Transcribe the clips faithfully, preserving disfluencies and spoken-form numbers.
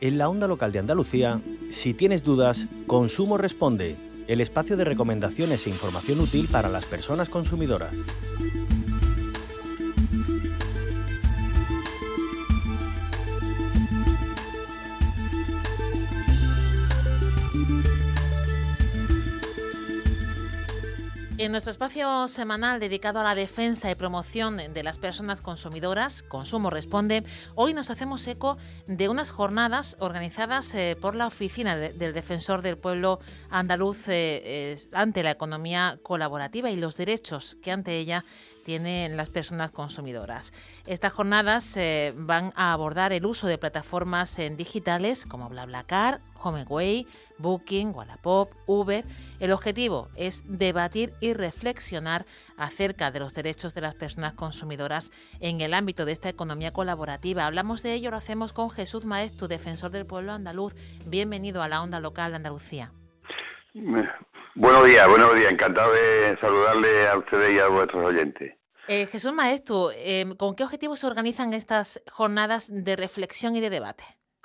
En la Onda Local de Andalucía, si tienes dudas, Consumo Responde, el espacio de recomendaciones e información útil para las personas consumidoras. En nuestro espacio semanal dedicado a la defensa y promoción de las personas consumidoras, Consumo Responde, hoy nos hacemos eco de unas jornadas organizadas eh, por la Oficina de, del Defensor del Pueblo Andaluz eh, eh, ante la economía colaborativa y los derechos que ante ella tienen las personas consumidoras. Estas jornadas eh, van a abordar el uso de plataformas eh, digitales como BlaBlaCar, HomeAway, Booking, Wallapop, Uber. El objetivo es debatir y reflexionar acerca de los derechos de las personas consumidoras en el ámbito de esta economía colaborativa. Hablamos de ello, lo hacemos con Jesús Maestu, Defensor del Pueblo Andaluz. Bienvenido a la Onda Local de Andalucía. Buenos días, buenos días. Encantado de saludarle a ustedes y a vuestros oyentes. Eh, Jesús Maestu, eh, ¿con qué objetivos se organizan estas jornadas de reflexión y de debate?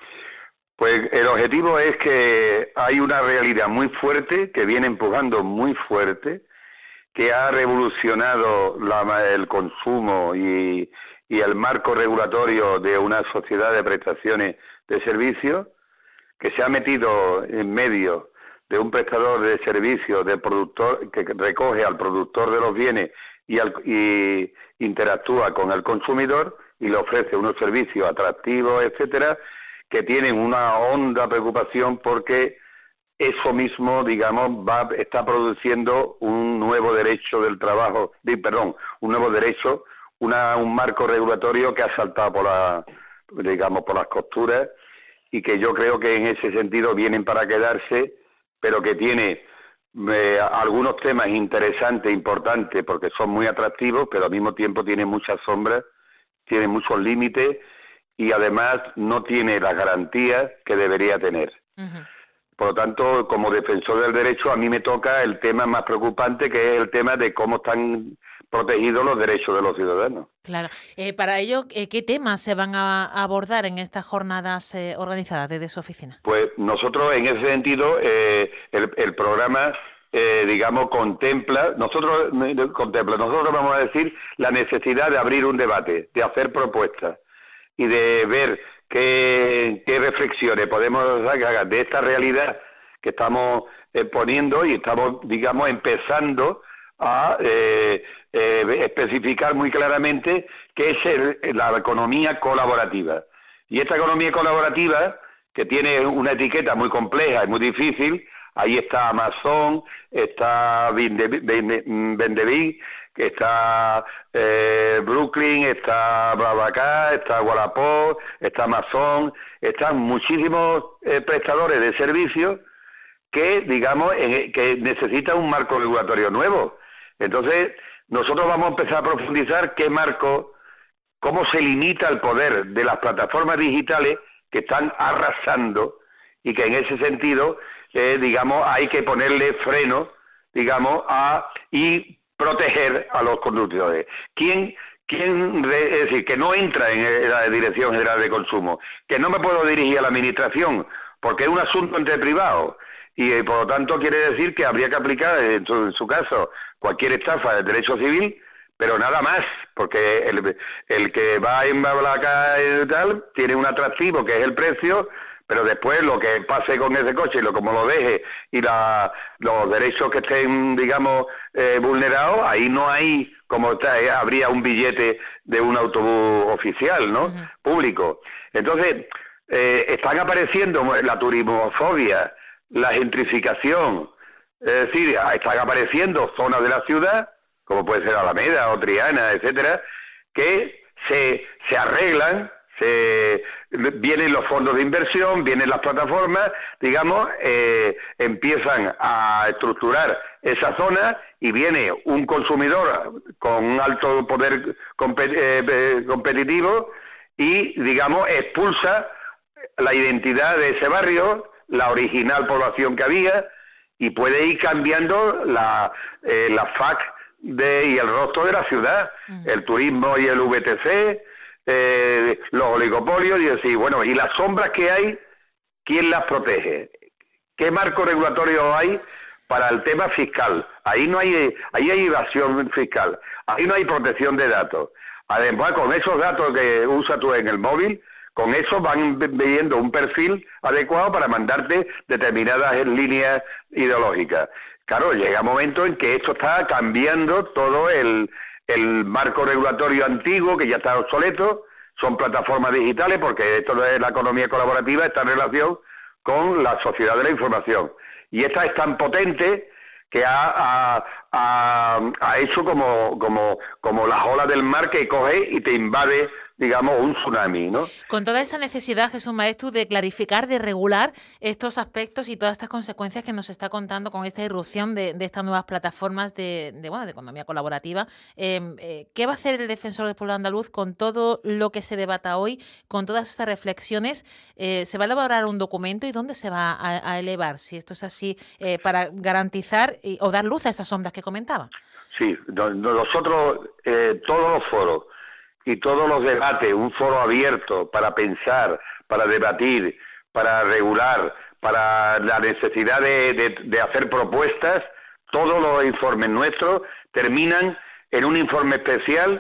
Pues el objetivo es que hay una realidad muy fuerte, que viene empujando muy fuerte, que ha revolucionado la, el consumo y, y el marco regulatorio de una sociedad de prestaciones de servicios, que se ha metido en medio de un prestador de servicios, de productor, que recoge al productor de los bienes y, al, y interactúa con el consumidor y le ofrece unos servicios atractivos, etcétera, que tienen una honda preocupación porque eso mismo, digamos, va está produciendo un nuevo derecho del trabajo, de, perdón, un nuevo derecho, una, un marco regulatorio que ha saltado por la, digamos, por las costuras y que yo creo que en ese sentido vienen para quedarse, pero que tiene eh, algunos temas interesantes, importantes, porque son muy atractivos, pero al mismo tiempo tiene muchas sombras, tiene muchos límites y además no tiene las garantías que debería tener. Uh-huh. Por lo tanto, como defensor del derecho, a mí me toca el tema más preocupante, que es el tema de cómo están protegidos los derechos de los ciudadanos. Claro. Eh, para ello, eh, ¿qué temas se van a abordar en estas jornadas eh, organizadas desde su oficina? Pues nosotros, en ese sentido, eh, el, el programa, eh, digamos, contempla, nosotros contempla, nosotros vamos a decir la necesidad de abrir un debate, de hacer propuestas y de ver qué, qué reflexiones podemos sacar de esta realidad que estamos eh, poniendo y estamos, digamos, empezando a eh, eh, especificar muy claramente qué es el, la economía colaborativa. Y esta economía colaborativa, que tiene una etiqueta muy compleja y muy difícil, ahí está Amazon, está Vendebí, está eh, Brooklyn, está BlaBlaCar, está Wallapop, está Amazon, están muchísimos eh, prestadores de servicios que, digamos, en, que necesitan un marco regulatorio nuevo. Entonces, nosotros vamos a empezar a profundizar qué marco, cómo se limita el poder de las plataformas digitales que están arrasando y que en ese sentido, eh, digamos, hay que ponerle freno, digamos, a y proteger a los conductores. ¿Quién, quién es decir, que no entra en la Dirección General de Consumo, que no me puedo dirigir a la Administración, porque es un asunto entre privados, y eh, por lo tanto quiere decir que habría que aplicar, en su, en su caso, cualquier estafa del derecho civil, pero nada más, porque el, el que va en BlaBlaCar y tal, tiene un atractivo que es el precio, pero después lo que pase con ese coche y lo como lo deje y la, los derechos que estén, digamos, eh, vulnerados, ahí no hay, como está, eh, habría un billete de un autobús oficial, ¿no? Uh-huh. Público. Entonces, eh, están apareciendo la turismofobia, la gentrificación, es decir, están apareciendo zonas de la ciudad, como puede ser Alameda o Triana, etcétera, que se, se arreglan, se vienen los fondos de inversión, vienen las plataformas, digamos, eh, empiezan a estructurar esa zona y viene un consumidor con un alto poder compet eh, competitivo y, digamos, expulsa la identidad de ese barrio, la original población que había, y puede ir cambiando la, eh, la F A C de, y el rostro de la ciudad, uh-huh. El turismo y el V T C, eh, los oligopolios, y decir, bueno, y las sombras que hay ¿quién las protege? ¿Qué marco regulatorio hay para el tema fiscal? Ahí no hay, ahí hay evasión fiscal, ahí no hay protección de datos. Además, con esos datos que usas tú en el móvil, con eso van viendo un perfil adecuado para mandarte determinadas líneas ideológicas. Claro, llega un momento en que esto está cambiando todo el, el marco regulatorio antiguo, que ya está obsoleto, son plataformas digitales, porque esto de la economía colaborativa está en relación con la sociedad de la información. Y esta es tan potente que ha, ha, ha, ha hecho como, como, como las olas del mar que coge y te invade, digamos, un tsunami, ¿no? Con toda esa necesidad, Jesús Maeztu, de clarificar, de regular estos aspectos y todas estas consecuencias que nos está contando con esta irrupción de, de estas nuevas plataformas de, de, bueno, de economía colaborativa, eh, eh, ¿qué va a hacer el Defensor del Pueblo Andaluz con todo lo que se debata hoy, con todas estas reflexiones? Eh, ¿Se va a elaborar un documento y dónde se va a, a elevar, si esto es así, eh, para garantizar y, o dar luz a esas sombras que comentaba? Sí, nosotros, eh, todos los foros y todos los debates, un foro abierto para pensar, para debatir, para regular, para la necesidad de, de, de hacer propuestas, todos los informes nuestros terminan en un informe especial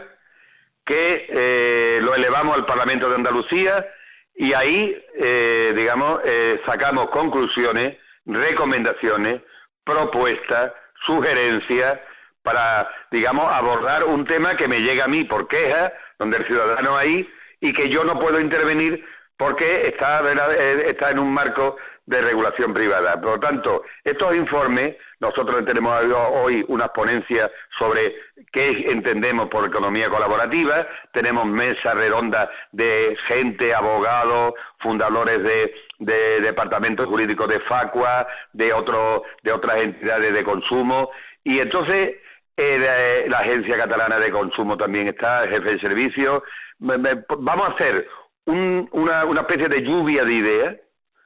que eh, lo elevamos al Parlamento de Andalucía y ahí, eh, digamos, eh, sacamos conclusiones, recomendaciones, propuestas, sugerencias para, digamos, abordar un tema que me llega a mí por queja, donde el ciudadano ahí, y que yo no puedo intervenir porque está, está en un marco de regulación privada. Por lo tanto, estos informes, nosotros tenemos hoy unas ponencias sobre qué entendemos por economía colaborativa, tenemos mesas redondas de gente, abogados, fundadores de, de departamentos jurídicos de Facua, de, otro, de otras entidades de consumo, y entonces Eh, la Agencia Catalana de Consumo también está, el jefe de servicio. Vamos a hacer un, una, una especie de lluvia de ideas,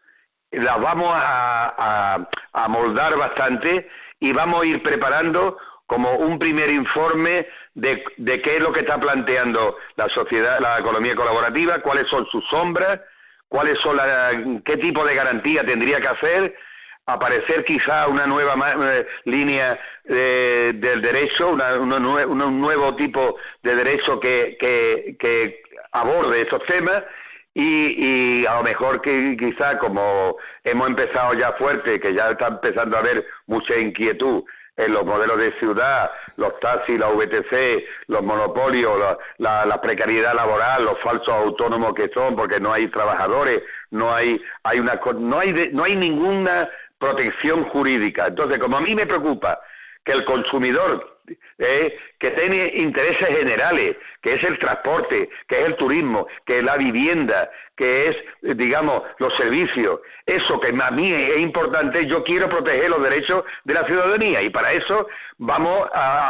las vamos a, a, a moldar bastante y vamos a ir preparando como un primer informe de, de qué es lo que está planteando la sociedad, la economía colaborativa, cuáles son sus sombras, cuáles son la, qué tipo de garantía tendría que hacer, aparecer quizá una nueva eh, línea eh, del derecho, una, una nue un nuevo tipo de derecho que, que, que aborde estos temas y, y a lo mejor que quizá como hemos empezado ya fuerte, que ya está empezando a haber mucha inquietud en los modelos de ciudad, los taxis, la V T C, los monopolios, la, la, la precariedad laboral, los falsos autónomos que son, porque no hay trabajadores, no hay, hay una, no hay, de, no hay ninguna protección jurídica. Entonces, como a mí me preocupa que el consumidor eh, que tiene intereses generales, que es el transporte, que es el turismo, que es la vivienda, que es, digamos, los servicios, eso que a mí es importante, yo quiero proteger los derechos de la ciudadanía y para eso vamos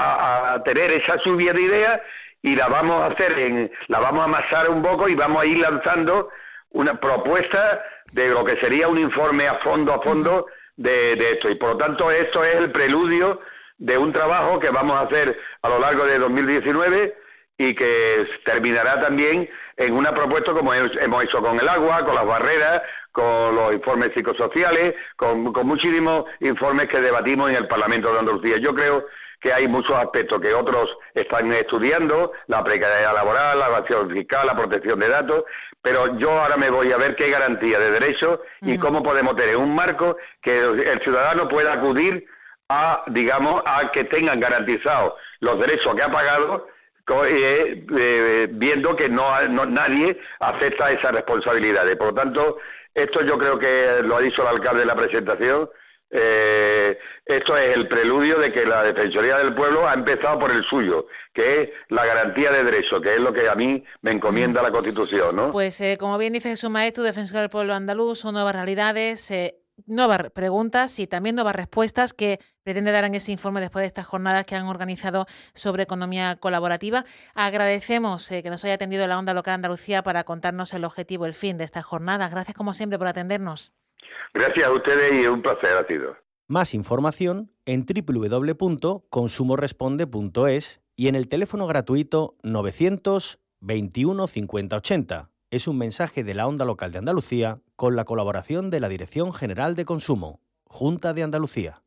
a, a tener esa lluvia de ideas y la vamos a hacer, en, la vamos a amasar un poco y vamos a ir lanzando una propuesta de lo que sería un informe a fondo, a fondo, De, de esto, y por lo tanto esto es el preludio de un trabajo que vamos a hacer a lo largo de dos mil diecinueve y que terminará también en una propuesta como hemos hecho con el agua, con las barreras, con los informes psicosociales, con, con muchísimos informes que debatimos en el Parlamento de Andalucía. Yo creo que hay muchos aspectos que otros están estudiando, la precariedad laboral, la evasión fiscal, la protección de datos, pero yo ahora me voy a ver qué garantía de derechos y uh-huh. cómo podemos tener un marco que el ciudadano pueda acudir a, digamos, a que tengan garantizados los derechos que ha pagado, eh, eh, viendo que no, no nadie acepta esas responsabilidades. Por lo tanto, esto yo creo que lo ha dicho el alcalde en la presentación. Eh, esto es el preludio de que la Defensoría del Pueblo ha empezado por el suyo, que es la garantía de derechos, que es lo que a mí me encomienda la Constitución, ¿no? Pues eh, como bien dice Jesús Maeztu, Defensor del Pueblo andaluz, son nuevas realidades, eh, nuevas preguntas y también nuevas respuestas que pretende dar en ese informe después de estas jornadas que han organizado sobre economía colaborativa. Agradecemos eh, que nos haya atendido la Onda Local Andalucía para contarnos el objetivo, el fin de estas jornadas. Gracias como siempre por atendernos. Gracias a ustedes y un placer ha sido. Más información en doble u doble u doble u punto consumo responde punto es y en el teléfono gratuito novecientos veintiuno cincuenta ochenta. es un mensaje de la Onda Local de Andalucía con la colaboración de la Dirección General de Consumo, Junta de Andalucía.